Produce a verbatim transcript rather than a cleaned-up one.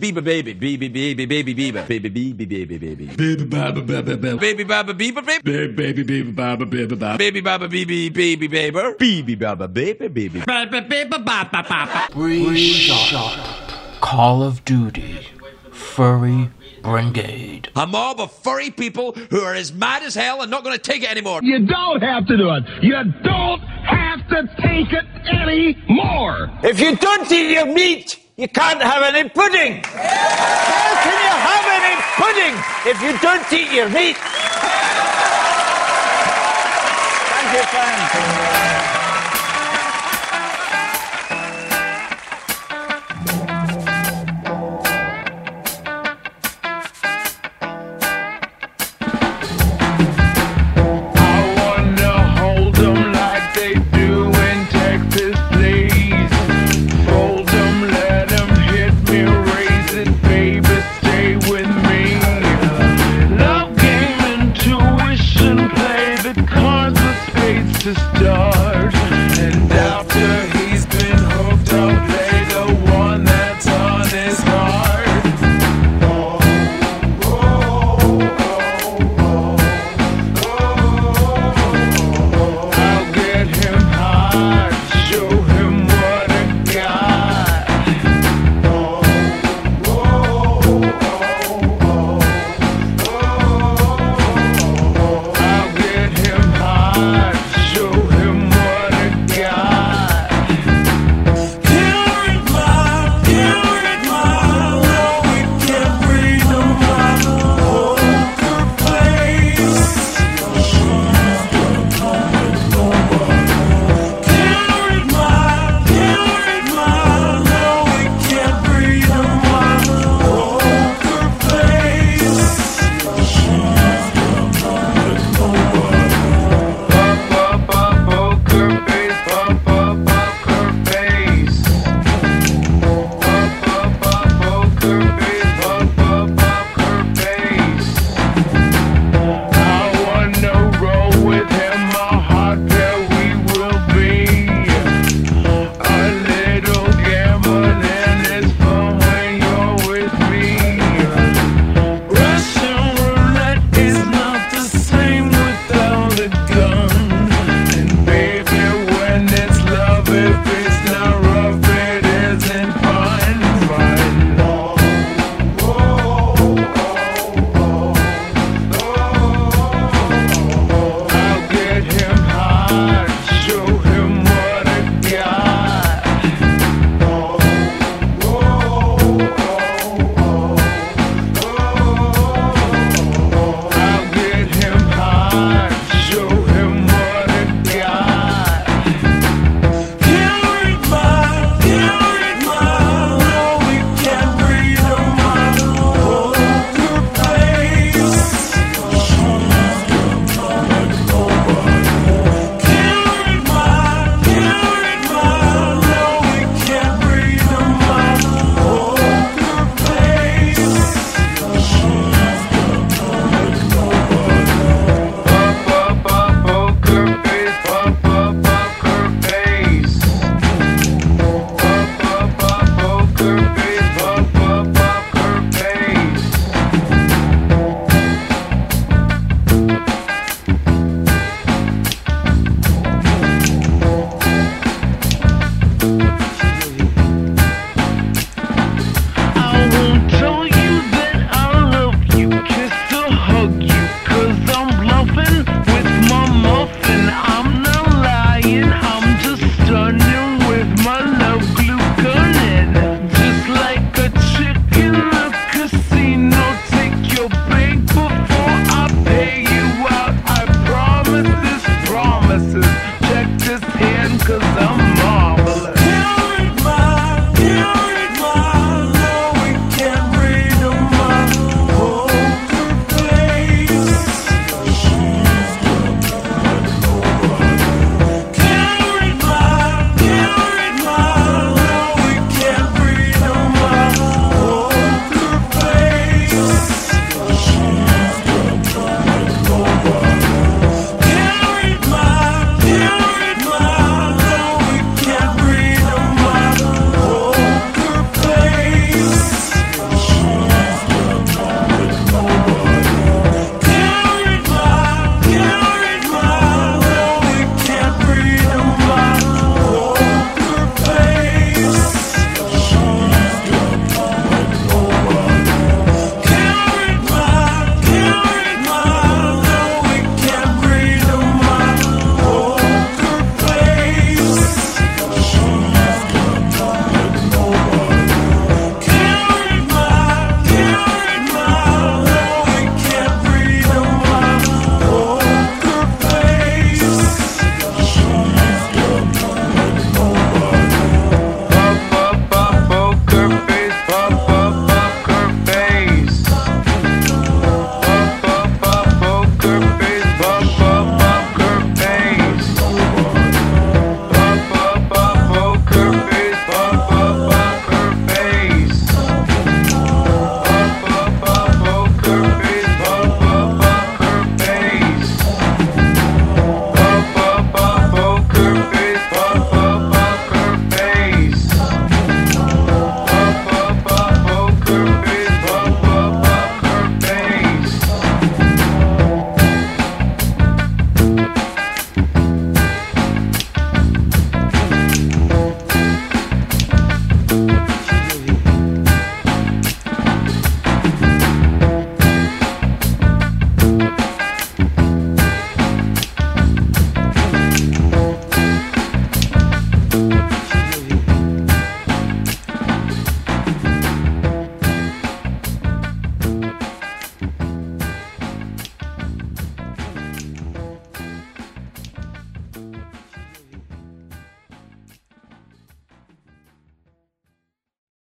Bieber baby, baby baby baby Bieber, baby baby baby baby, baby baba baba baba, baby baba Bieber baby, baby baby baba baby baba, baby baba baby baby baby, baby baba baby baby, baby baby baba baba. Free shot. Call of Duty. Furry Brigade. A mob of furry people who are as mad as hell and not going to take it anymore. You don't have to do it. You don't have to take it anymore. If you don't eat your meat, you can't have any pudding. How can you have any pudding if you don't eat your meat? Thank you, friends. To start.